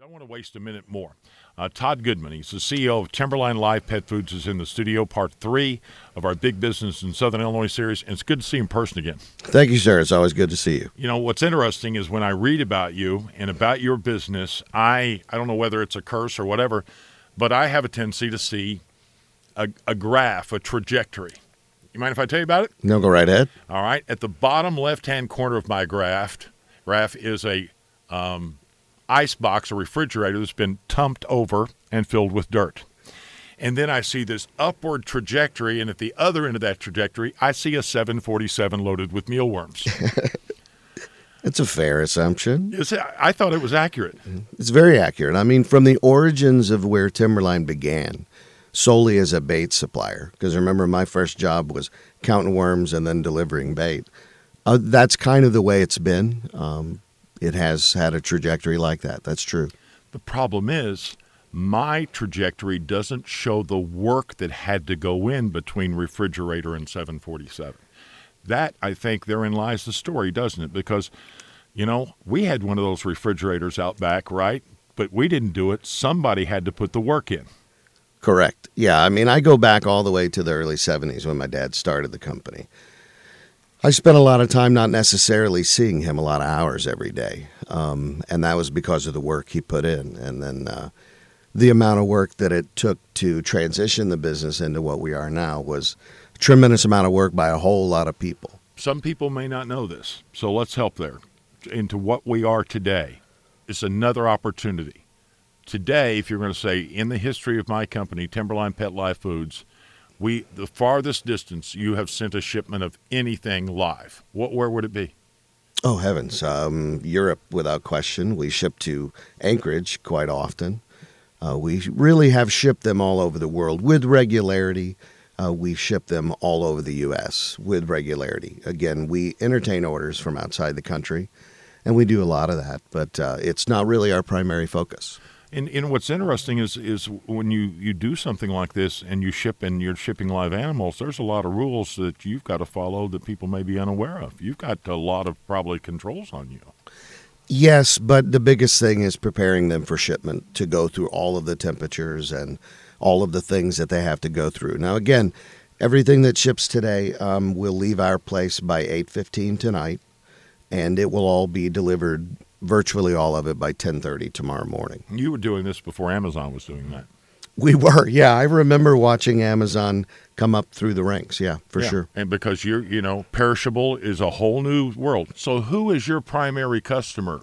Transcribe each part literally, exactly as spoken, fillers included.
I want to waste a minute more. Uh, Todd Goodman, he's the C E O of Timberline Live Pet Foods, is in the studio, part three of our Big Business in Southern Illinois series, and it's good to see him in person again. Thank you, sir. It's always good to see you. You know, what's interesting is when I read about you and about your business, I, I don't know whether it's a curse or whatever, but I have a tendency to see a, a graph, a trajectory. You mind if I tell you about it? No, go right ahead. All right. At the bottom left-hand corner of my graph, graph is a um, ice box, a refrigerator that's been tumped over and filled with dirt. And then I see this upward trajectory, and at the other end of that trajectory, I see a seven forty-seven loaded with mealworms. It's a fair assumption. It's, I thought it was accurate. It's very accurate. I mean, from the origins of where Timberline began, solely as a bait supplier, because remember, my first job was counting worms and then delivering bait. Uh, that's kind of the way it's been. Um, it has had a trajectory like that. That's true. The problem is my trajectory doesn't show the work that had to go in between refrigerator and seven forty-seven. That, I think, therein lies the story, doesn't it? Because, you know, we had one of those refrigerators out back, right? But we didn't do it. Somebody had to put the work in. Correct. Yeah, I mean, I go back all the way to the early seventies when my dad started the company. I spent a lot of time not necessarily seeing him a lot of hours every day, um, and that was because of the work he put in. And then uh, the amount of work that it took to transition the business into what we are now was a tremendous amount of work by a whole lot of people. Some people may not know this, so let's help there. Into what we are today, it's another opportunity. Today, if you're going to say, in the history of my company, Timberline Pet Live Foods, we the farthest distance you have sent a shipment of anything live, what where would it be? Oh, heavens. Um, Europe, without question. We ship to Anchorage quite often. Uh, we really have shipped them all over the world with regularity. Uh, we ship them all over the U S with regularity. Again, we entertain orders from outside the country, and we do a lot of that, but uh, it's not really our primary focus. And, and what's interesting is is when you, you do something like this and you ship and you're shipping live animals, there's a lot of rules that you've got to follow that people may be unaware of. You've got a lot of probably controls on you. Yes, but the biggest thing is preparing them for shipment to go through all of the temperatures and all of the things that they have to go through. Now, again, everything that ships today um, will leave our place by eight fifteen tonight, and it will all be delivered, virtually all of it, by ten thirty tomorrow morning. You were doing this before Amazon was doing that. We were, yeah. I remember watching Amazon come up through the ranks, yeah, for yeah. sure. And because you're, you know, perishable is a whole new world. So who is your primary customer?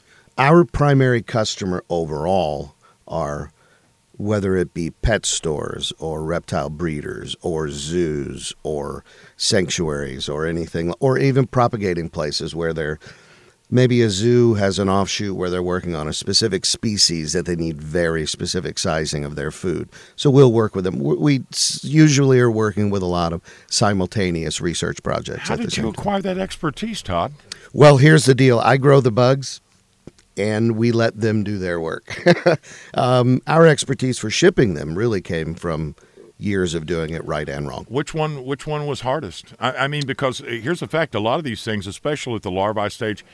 Our primary customer overall are, whether it be pet stores or reptile breeders or zoos or sanctuaries or anything, or even propagating places where they're maybe a zoo has an offshoot where they're working on a specific species that they need very specific sizing of their food. So we'll work with them. We usually are working with a lot of simultaneous research projects. How at the did same you time. acquire that expertise, Todd? Well, here's the deal. I grow the bugs, and we let them do their work. um, our expertise for shipping them really came from years of doing it right and wrong. Which one Which one was hardest? I, I mean, because here's the fact. A lot of these things, especially at the larvae stage,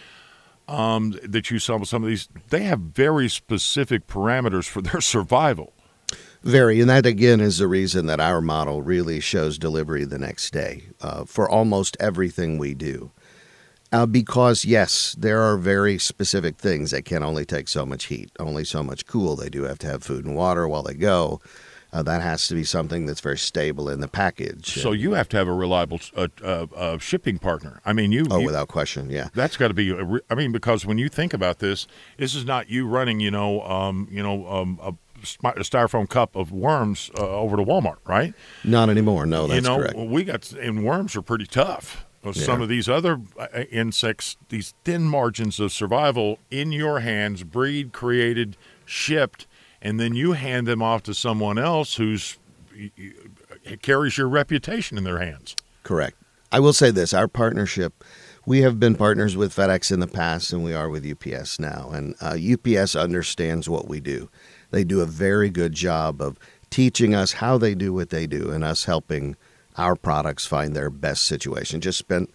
Um, that you saw with some of these, they have very specific parameters for their survival. Very, and that again is the reason that our model really shows delivery the next day uh, for almost everything we do. Uh, because, yes, there are very specific things that can only take so much heat, only so much cool. They do have to have food and water while they go. Uh, that has to be something that's very stable in the package. So you have to have a reliable uh, uh, uh, shipping partner. I mean, you. Oh, you, without question, yeah. That's got to be. A re- I mean, because when you think about this, this is not you running, you know, um, you know, um, a, a styrofoam cup of worms uh, over to Walmart, right? Not anymore. No, that's you know, correct. We got, and worms are pretty tough. Some yeah. of these other insects, these thin margins of survival in your hands, breed, created, shipped. And then you hand them off to someone else who's carries your reputation in their hands. Correct. I will say this, our partnership, we have been partners with FedEx in the past, and we are with U P S now. And uh, U P S understands what we do. They do a very good job of teaching us how they do what they do and us helping our products find their best situation. Just spent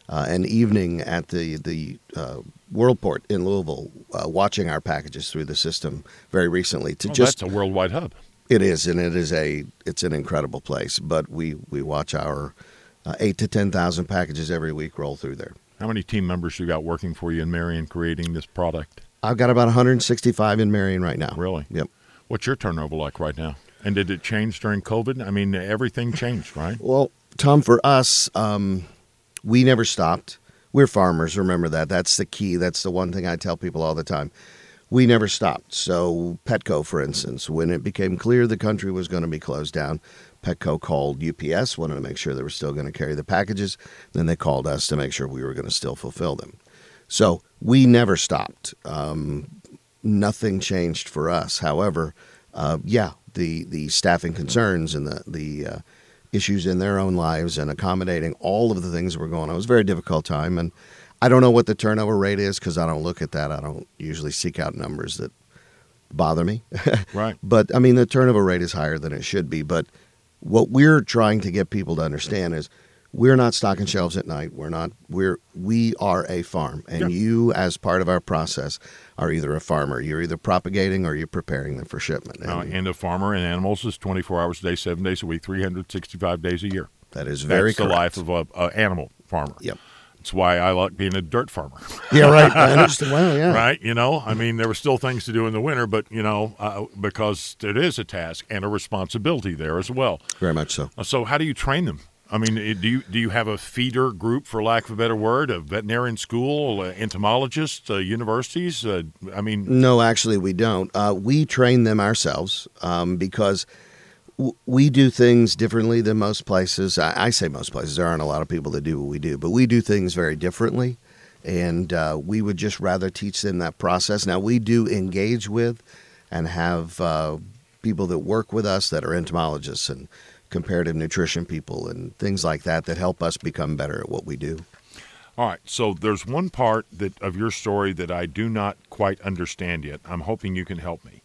uh, an evening at the the uh, Worldport in Louisville, uh, watching our packages through the system very recently. To oh, just that's a worldwide hub. It is, and it is a it's an incredible place. But we we watch our uh, eight to ten thousand packages every week roll through there. How many team members you got working for you in Marion creating this product? I've got about one hundred sixty-five in Marion right now. Really? Yep. What's your turnover like right now? And did it change during COVID? I mean, everything changed, right? Well, Tom, for us, um, we never stopped. We're farmers. Remember that. That's the key. That's the one thing I tell people all the time. We never stopped. So Petco, for instance, when it became clear the country was going to be closed down, Petco called U P S, wanted to make sure they were still going to carry the packages. Then they called us to make sure we were going to still fulfill them. So we never stopped. Um, nothing changed for us. However, uh, yeah, the, the staffing concerns and the, the uh, issues in their own lives and accommodating all of the things that were going on. It was a very difficult time. And I don't know what the turnover rate is because I don't look at that. I don't usually seek out numbers that bother me. Right. But, I mean, the turnover rate is higher than it should be. But what we're trying to get people to understand is we're not stocking shelves at night. We're not. We're we are a farm, and Yeah. you, as part of our process, are either a farmer. You're either propagating or you're preparing them for shipment. And Uh, and a farmer and animals is twenty-four hours a day, seven days a week, three hundred sixty-five days a year. that is very That's the correct. life of a, a animal farmer. Yep. That's why I like being a dirt farmer. Yeah. Right. I understand. Well, yeah. Right? You know, I mean, there were still things to do in the winter, but, you know, uh, because it is a task and a responsibility there as well. Very much so. Uh, So how do you train them? I mean, eh, do you do you have a feeder group, for lack of a better word, a veterinarian school, uh, entomologists, uh, universities? Uh, I mean, No, actually, we don't. Uh, we train them ourselves um, because w- we do things differently than most places. I, I say most places. There aren't a lot of people that do what we do, but we do things very differently, and uh, we would just rather teach them that process. Now, we do engage with and have uh, people that work with us that are entomologists and comparative nutrition people and things like that that help us become better at what we do. all right. So there's one part that of your story that I do not quite understand yet. I'm hoping you can help me.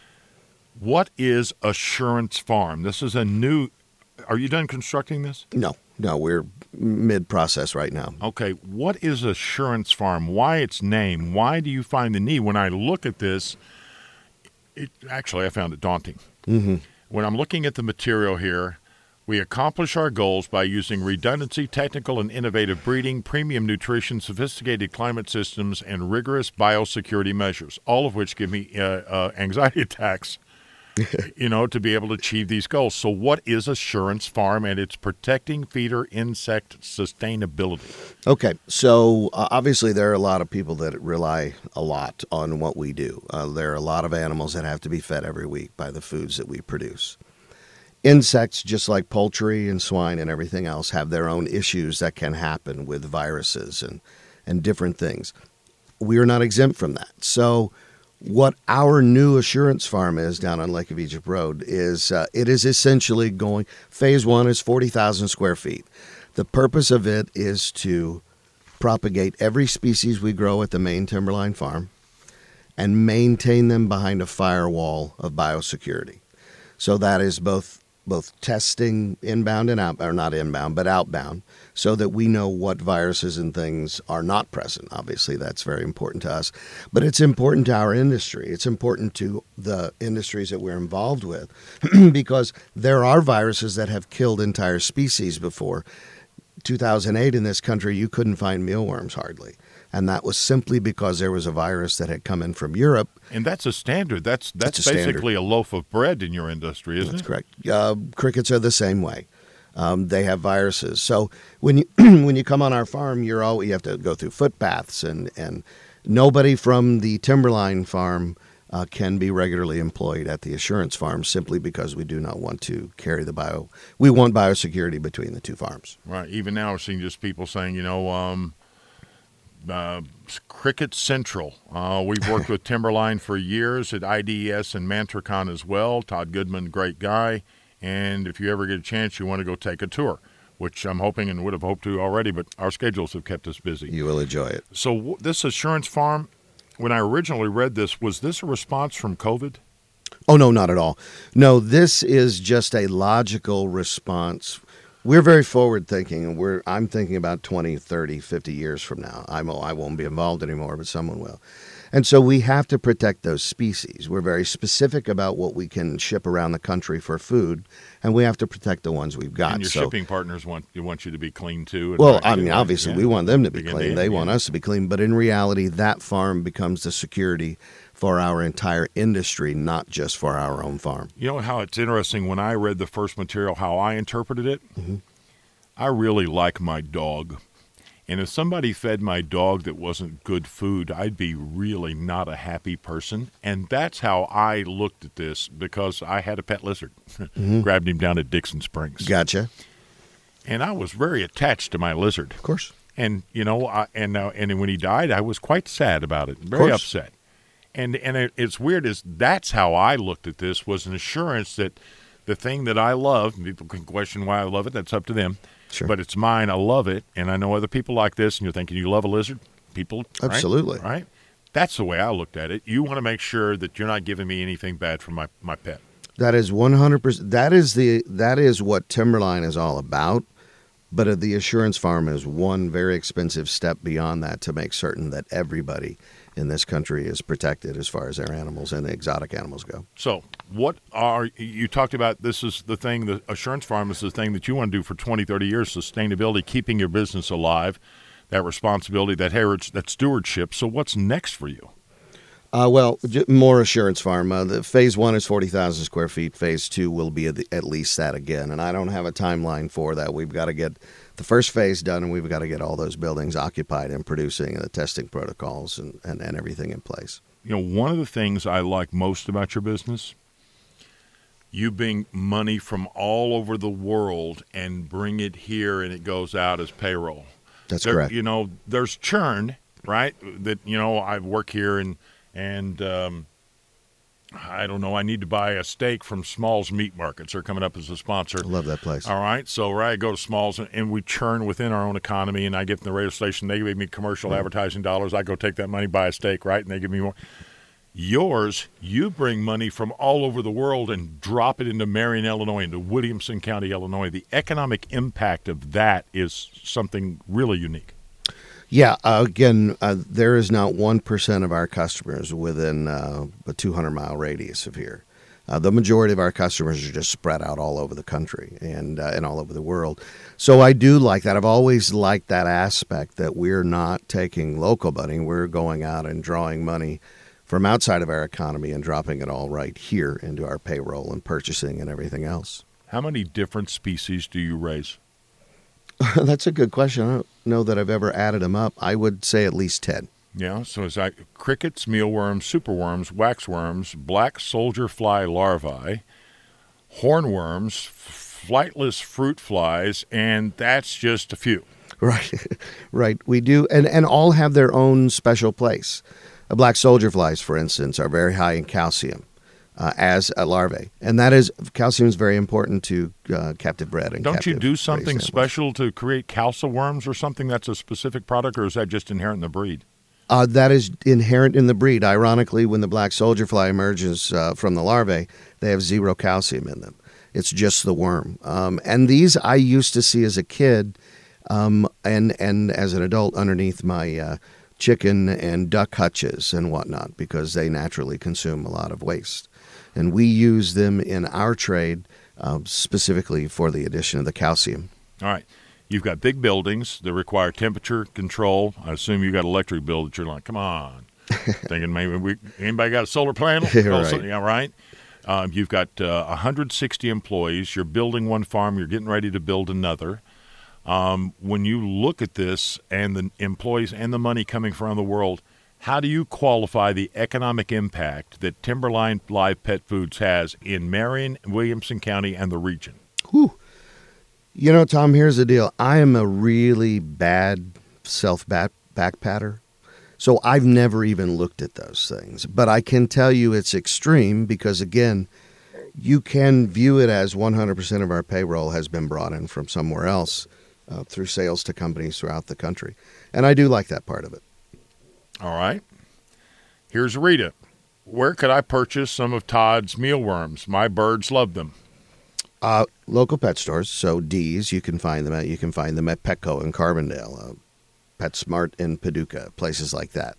What is Assurance Farm? This is a new. Are you done constructing this? No, no, we're mid-process right now. Okay, what is Assurance Farm? Why its name? Why do you find the need? When I look at this, it actually I found it daunting. Mm-hmm. When I'm looking at the material here, we accomplish our goals by using redundancy, technical and innovative breeding, premium nutrition, sophisticated climate systems, and rigorous biosecurity measures, all of which give me uh, uh, anxiety attacks, you know, to be able to achieve these goals. So what is Assurance Farm and its protecting feeder insect sustainability? Okay, so uh, obviously there are a lot of people that rely a lot on what we do. Uh, there are a lot of animals that have to be fed every week by the foods that we produce. Insects, just like poultry and swine and everything else, have their own issues that can happen with viruses and, and different things. We are not exempt from that. So what our new Assurance Farm is down on Lake of Egypt Road is uh, it is essentially going, phase one is forty thousand square feet. The purpose of it is to propagate every species we grow at the main Timberline Farm and maintain them behind a firewall of biosecurity. So that is both both testing inbound and out, or not inbound, but outbound, so that we know what viruses and things are not present. Obviously, that's very important to us, but it's important to our industry. It's important to the industries that we're involved with because there are viruses that have killed entire species before. two thousand eight in this country, you couldn't find mealworms hardly. And that was simply because there was a virus that had come in from Europe. And that's a standard. That's that's, That's a basically standard. a loaf of bread in your industry, isn't That's it? correct. Uh, crickets are the same way. Um, they have viruses. So when you when you come on our farm, you're all you have to go through footpaths, and and nobody from the Timberline farm uh, can be regularly employed at the Assurance Farm simply because we do not want to carry the bio. We want biosecurity between the two farms. Right. Even now, we're seeing just people saying, you know, um, uh, Cricket Central. Uh, we've worked with Timberline for years at I D E S and Mantricon as well. Todd Goodman, great guy. And if you ever get a chance, you want to go take a tour, which I'm hoping and would have hoped to already, but our schedules have kept us busy. You will enjoy it. So w- this Assurance Farm, when I originally read this, was this a response from COVID? Oh, no, not at all. No, this is just a logical response We're very forward thinking, and we're I'm thinking about twenty, thirty, fifty years from now. I'm, I won't be involved anymore, but someone will. And so we have to protect those species. We're very specific about what we can ship around the country for food, and we have to protect the ones we've got. And your so, shipping partners want you want you to be clean too. And well, right, I mean, right, obviously, yeah. we want them to be Begin clean. to They end, want yeah. us to be clean. But in reality, that farm becomes the security for our entire industry, not just for our own farm. You know how it's interesting? When I read the first material, how I interpreted it, Mm-hmm. I really like my dog. And if somebody fed my dog that wasn't good food, I'd be really not a happy person. And that's how I looked at this because I had a pet lizard. Mm-hmm. Grabbed him down at Dixon Springs. Gotcha. And I was very attached to my lizard. Of course. And, you know, I, and uh, and when he died, I was quite sad about it, very course. upset. And and it, it's weird is that's how I looked at this, was an assurance that the thing that I love, and people can question why I love it, that's up to them. Sure. But it's mine. I love it, and I know other people like this. And you're thinking, you love a lizard? People, right? Absolutely. Right? That's the way I looked at it. You want to make sure that you're not giving me anything bad for my, my pet. That is one hundred percent. That is the that is what Timberline is all about. But uh, the Assurance Farm is one very expensive step beyond that to make certain that everybody in this country is protected as far as their animals and the exotic animals go. So what are you talked about? This is the thing, the Assurance Farm is the thing that you want to do for twenty, thirty years, sustainability, keeping your business alive, that responsibility, that heritage, that stewardship. So what's next for you? Uh, well, j- more Assurance Farm. Uh, the phase one is forty thousand square feet. Phase two will be at, the, at least that again. And I don't have a timeline for that. We've got to get the first phase done, and we've got to get all those buildings occupied and producing, and the testing protocols and, and, and everything in place. You know, one of the things I like most about your business, you bring money from all over the world and bring it here, and it goes out as payroll. That's There- correct. You know, there's churn, right? That, you know, I work here and, and um, I don't know, I need to buy a steak from Smalls Meat Markets. They're coming up as a sponsor. I love that place. All right, so right, I go to Smalls, and, and we churn within our own economy, and I get from the radio station, they give me commercial Mm. advertising dollars. I go take that money, buy a steak, right, and they give me more. Yours, you bring money from all over the world and drop it into Marion, Illinois, into Williamson County, Illinois. The economic impact of that is something really unique. Yeah, uh, again, uh, there is not one percent of our customers within uh, a two hundred mile radius of here. Uh, the majority of our customers are just spread out all over the country and uh, and all over the world. So I do like that. I've always liked that aspect that we're not taking local money. We're going out and drawing money from outside of our economy and dropping it all right here into our payroll and purchasing and everything else. How many different species do you raise? That's a good question. I don't know that I've ever added them up. I would say at least ten. Yeah, so it's like crickets, mealworms, superworms, waxworms, black soldier fly larvae, hornworms, flightless fruit flies, and that's just a few. Right, right. We do, and, and all have their own special place. Uh, black soldier flies, for instance, are very high in calcium uh, as a larvae, and that is calcium is very important to uh, captive bred and Don't you captive do raised something animals. special to create calcium worms or something that's a specific product, or is that just inherent in the breed? Uh, that is inherent in the breed. Ironically, when the black soldier fly emerges uh, from the larvae, they have zero calcium in them. It's just the worm. Um, and these I used to see as a kid um, and, and as an adult underneath my uh, chicken and duck hutches and whatnot because they naturally consume a lot of waste. And we use them in our trade uh, specifically for the addition of the calcium. All right. You've got big buildings that require temperature control. I assume you got electric bill that you're like, come on. Thinking maybe we anybody got a solar panel? Right. Yeah, right. Um, you've got uh, one hundred sixty employees. You're building one farm. You're getting ready to build another. Um, when you look at this and the employees and the money coming from around the world, how do you qualify the economic impact that Timberline Live Pet Foods has in Marion, Williamson County, and the region? Whew. You know, Tom, here's the deal. I am a really bad self-back patter, so I've never even looked at those things. But I can tell you it's extreme because, again, you can view it as one hundred percent of our payroll has been brought in from somewhere else uh, through sales to companies throughout the country. And I do like that part of it. All right. Here's Rita. Where could I purchase some of Todd's mealworms? My birds love them. Uh, local pet stores, so D's, you can find them at. You can find them at Petco in Carbondale, uh, PetSmart in Paducah, places like that.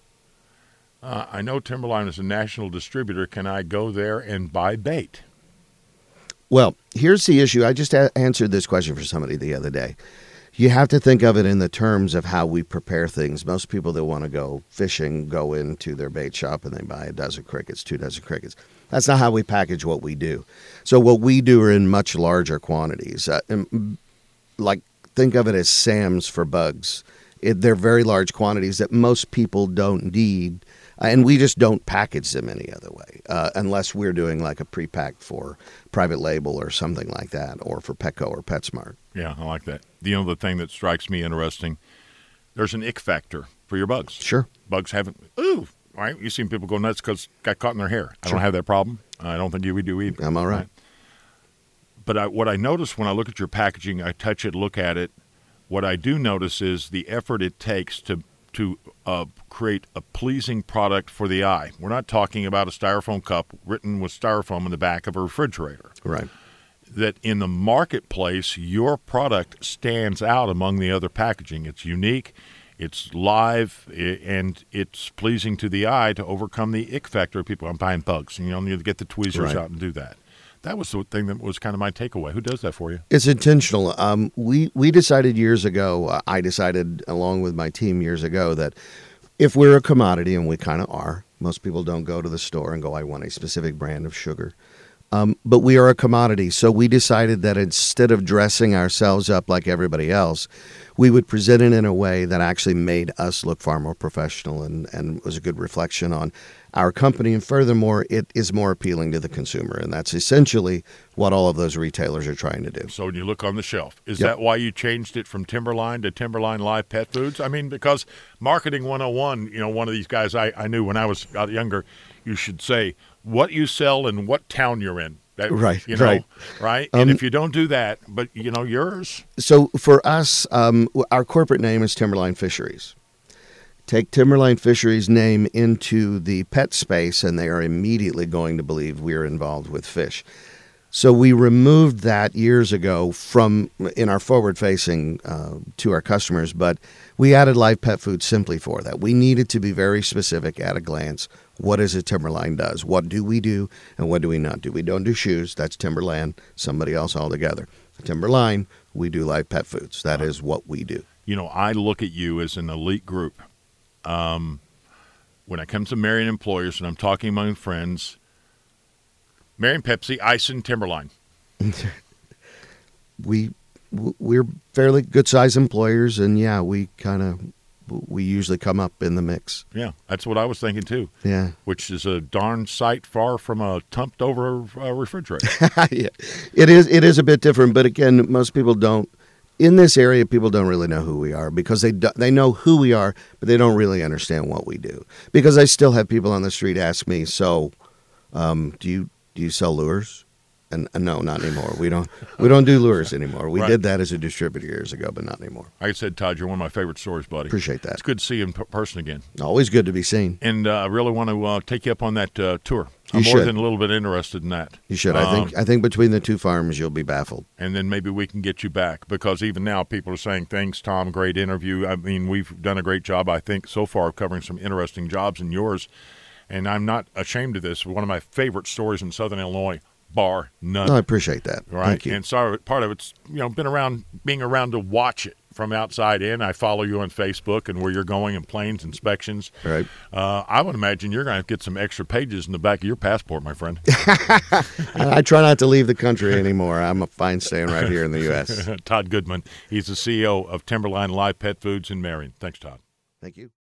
Uh, I know Timberline is a national distributor. Can I go there and buy bait? Well, here's the issue. I just a- answered this question for somebody the other day. You have to think of it in the terms of how we prepare things. Most people that want to go fishing go into their bait shop and they buy a dozen crickets, two dozen crickets. That's not how we package what we do. So what we do are in much larger quantities. Uh, like, think of it as SAMs for bugs. It, they're very large quantities that most people don't need, uh, and we just don't package them any other way, uh, unless we're doing like a pre-packed for private label or something like that, or for Petco or PetSmart. Yeah, I like that. You know, the thing that strikes me interesting, there's an ick factor for your bugs. Sure. Bugs haven't, ooh, right? You've seen people go nuts because it got caught in their hair. I Sure. don't have that problem. I don't think you would do either. I'm all right. right? But I, what I notice when I look at your packaging, I touch it, look at it, what I do notice is the effort it takes to to uh, create a pleasing product for the eye. We're not talking about a styrofoam cup written with styrofoam in the back of a refrigerator. Right. That in the marketplace, your product stands out among the other packaging. It's unique, it's live, and it's pleasing to the eye to overcome the ick factor of people. I'm buying bugs. You know, you need to get the tweezers Right. out and do that. That was the thing that was kind of my takeaway. Who does that for you? It's intentional. Um, we we decided years ago. Uh, I decided along with my team years ago that if we're a commodity, and we kind of are, most people don't go to the store and go, "I want a specific brand of sugar." Um, but we are a commodity, so we decided that instead of dressing ourselves up like everybody else, we would present it in a way that actually made us look far more professional and, and was a good reflection on our company. And furthermore, it is more appealing to the consumer, and that's essentially what all of those retailers are trying to do. So when you look on the shelf, is Yep. that why you changed it from Timberline to Timberline Live Pet Foods? I mean, because Marketing one oh one, you know, one of these guys I, I knew when I was younger, you should say what you sell and what town you're in. That, Right, you know, right. right? Um, and if you don't do that, but, you know, yours. So for us, um, our corporate name is Timberline Fisheries. Take Timberline Fisheries' name into the pet space, and they are immediately going to believe we're involved with fish. So we removed that years ago from in our forward-facing uh, to our customers, but we added live pet food simply for that. We needed to be very specific at a glance. What is it Timberline does? What do we do, and what do we not do? We don't do shoes. That's Timberland, somebody else altogether. Timberline, we do live pet foods. That is what we do. You know, I look at you as an elite group. Um, when it comes to Marion employers, and I'm talking among friends, Marion Pepsi, Ison, Timberline. we we're fairly good sized employers, and yeah, we kind of we usually come up in the mix. Yeah, that's what I was thinking too. Yeah, Which is a darn sight far from a tumped over uh, refrigerator. yeah, it is. It is a bit different, but again, most people don't. In this area, people don't really know who we are because they do, they know who we are, but they don't really understand what we do. Because I still have people on the street ask me, "So, um, do you do you sell lures?" And uh, no, not anymore. We don't we don't do lures anymore. We Right. did that as a distributor years ago, but not anymore. Like I said, Todd, you're one of my favorite stories, buddy. Appreciate that. It's good to see you in p- person again. Always good to be seen. And uh, I really want to uh, take you up on that uh, tour. You I'm more should. than a little bit interested in that. You should. I think. Um, I think between the two farms, you'll be baffled. and then maybe we can get you back because even now people are saying, thanks, Tom, great interview. I mean, we've done a great job, I think, so far of covering some interesting jobs in yours. And I'm not ashamed of this. One of my favorite stories in Southern Illinois, bar none. No, I appreciate that. Right. Thank you. And sorry, part of it's, you know, been around, being around to watch it from outside in. I follow you on Facebook and where you're going and planes inspections. Right. Uh, I would imagine you're going to get some extra pages in the back of your passport, my friend. I, I try not to leave the country anymore. I'm fine staying right here in the U S Todd Goodman. He's the C E O of Timberline Live Pet Foods in Marion. Thanks, Todd. Thank you.